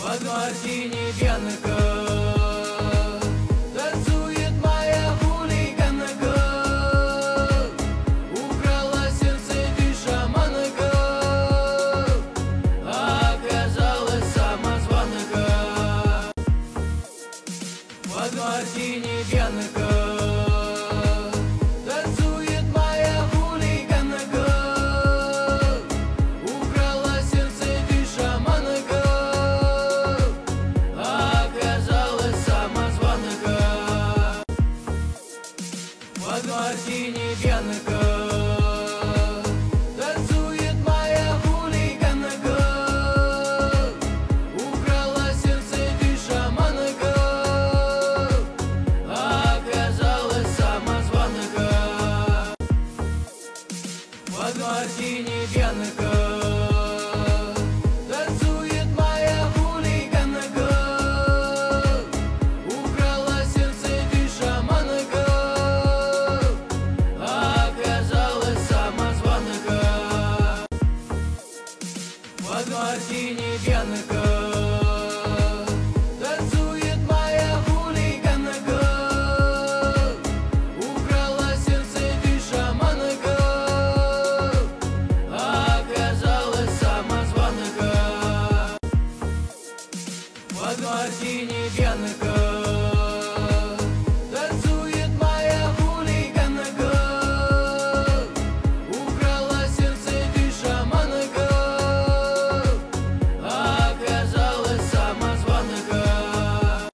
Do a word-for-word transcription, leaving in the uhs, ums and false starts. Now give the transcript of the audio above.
Под мартини пьянка танцует моя хулиганка, украла сердце ты шаманка, а оказалась самозванка. Под мартини пьянка танцует моя хулиганка, украла сердце ты шаманка, а оказалась самозванка. Под мартини пьянка танцует моя хулиганка, украла сердце ты шаманка, а оказалась самозванка. Под мартини пьянка танцует моя хулиганка, украла сердце ты шаманка, а оказалась самозванка. Под мартини пьянка